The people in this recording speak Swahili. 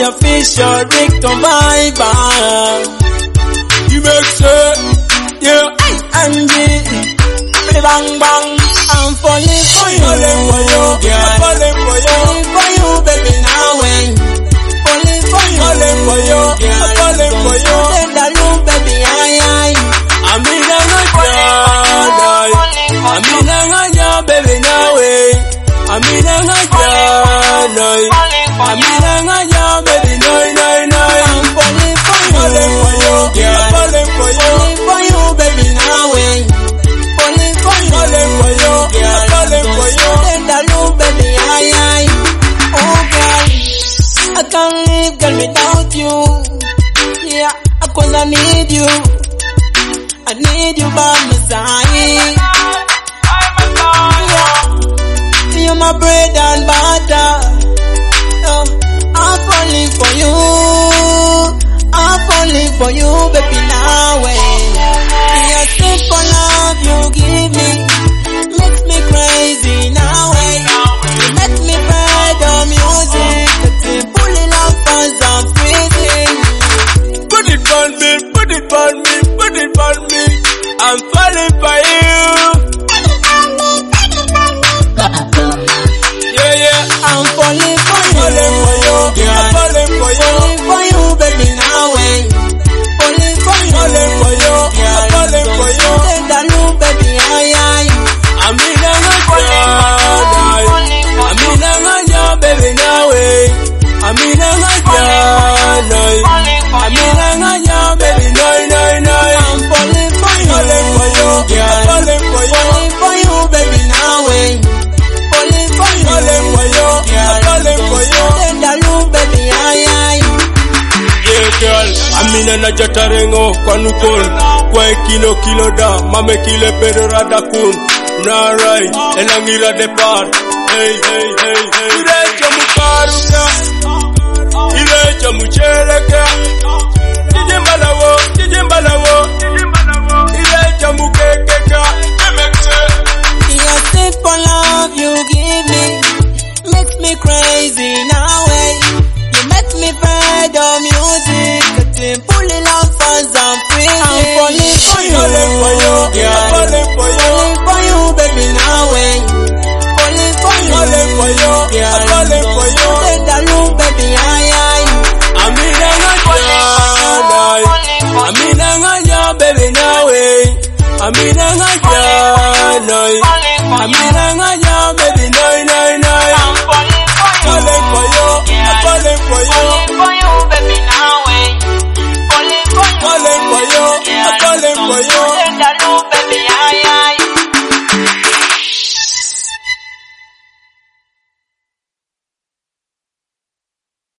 official Victor Viber. You make sense, yeah. Angie, bang bang, I'm falling for you, girl. I'm falling for you, baby. Now when falling for you, girl. I'm falling for you, tender you, baby. I'm in a baby. Now way, I'm in a baby. No. I'm falling for you, girl. I'm falling for you, baby. Now way, falling for you, girl. I'm falling for you, tender you, baby. Oh girl, I can't live, girl, without you. Yeah, cause I need you. I need you by my side. You're my bread and butter. Oh, I'm falling for you. I'm falling for you, baby. Now your simple love you give me makes me crazy. Now you make me play the music. Pulling up as I'm freezing. Put it on me, put it on me, put it on me. I'm falling for you. I'm falling for you, girl. I'm falling for you, baby. Now falling for you, girl. I'm falling for you, tender you, baby. I'm in a baby. Now I'm in a baby. No. I'm falling for you, girl. I'm falling for you, baby. Now falling for you, tender you, baby. Yeah, girl, I'm in a jatarengo, kwanukon, kwa kilo da, mame kile pero rada kun, na right, elangira de par, hey. Irecha mukaruka, irecha muchereka,